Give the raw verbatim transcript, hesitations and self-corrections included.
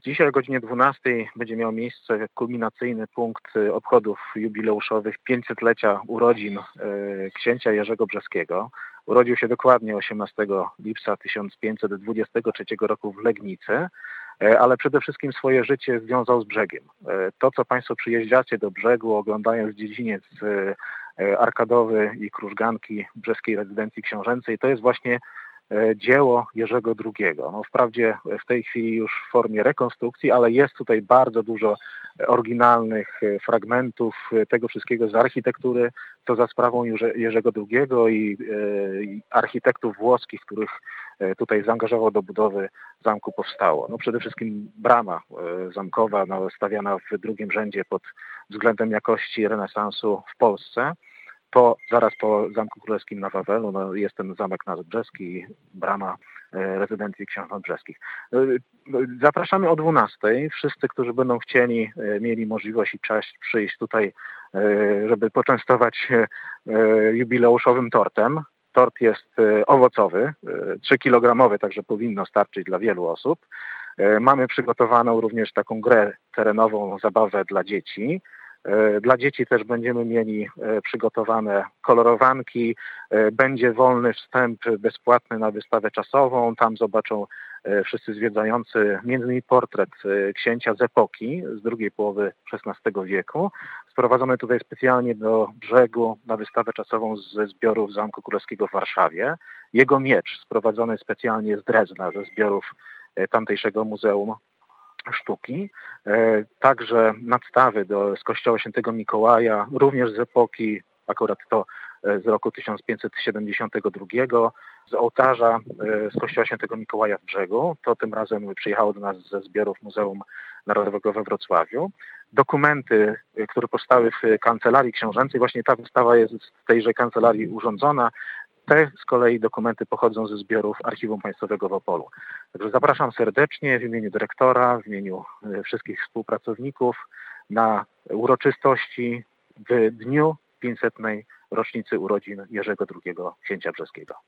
Dzisiaj o godzinie dwunastej będzie miał miejsce kulminacyjny punkt obchodów jubileuszowych pięćsetlecia urodzin e, księcia Jerzego Brzeskiego. Urodził się dokładnie osiemnastego lipca tysiąc pięćset dwudziestego trzeciego roku w Legnicy, e, ale przede wszystkim swoje życie związał z brzegiem. E, to, co Państwo przyjeżdżacie do brzegu, oglądając dziedziniec e, arkadowy i krużganki brzeskiej rezydencji książęcej, to jest właśnie dzieło Jerzego drugiego. No, wprawdzie w tej chwili już w formie rekonstrukcji, ale jest tutaj bardzo dużo oryginalnych fragmentów tego wszystkiego z architektury, co za sprawą Jerzego drugiego i, i architektów włoskich, których tutaj zaangażował do budowy zamku, powstało. No, przede wszystkim brama zamkowa, no, stawiana w drugim rzędzie pod względem jakości renesansu w Polsce. Po, zaraz po Zamku Królewskim na Wawelu no, jest ten zamek nadbrzeski, brama e, rezydencji książąt brzeskich. E, zapraszamy o dwunastej. Wszyscy, którzy będą chcieli, e, mieli możliwość i czas przyjść tutaj, e, żeby poczęstować się e, jubileuszowym tortem. Tort jest e, owocowy, e, trzykilogramowy, także powinno starczyć dla wielu osób. E, mamy przygotowaną również taką grę terenową, zabawę dla dzieci. Dla dzieci też będziemy mieli przygotowane kolorowanki, będzie wolny wstęp bezpłatny na wystawę czasową, tam zobaczą wszyscy zwiedzający między innymi portret księcia z epoki z drugiej połowy szesnastego wieku, sprowadzony tutaj specjalnie do brzegu na wystawę czasową ze zbiorów Zamku Królewskiego w Warszawie. Jego miecz sprowadzony specjalnie z Drezna, ze zbiorów tamtejszego Muzeum Sztuki, także nadstawy do, z kościoła świętego Mikołaja, również z epoki, akurat to z roku tysiąc pięćset siedemdziesiątego drugiego, z ołtarza z kościoła świętego Mikołaja w Brzegu, to tym razem przyjechało do nas ze zbiorów Muzeum Narodowego we Wrocławiu. Dokumenty, które powstały w kancelarii książęcej, właśnie ta wystawa jest w tejże kancelarii urządzona. Te z kolei dokumenty pochodzą ze zbiorów Archiwum Państwowego w Opolu. Także zapraszam serdecznie w imieniu dyrektora, w imieniu wszystkich współpracowników na uroczystości w dniu pięćsetnej rocznicy urodzin Jerzego drugiego księcia brzeskiego.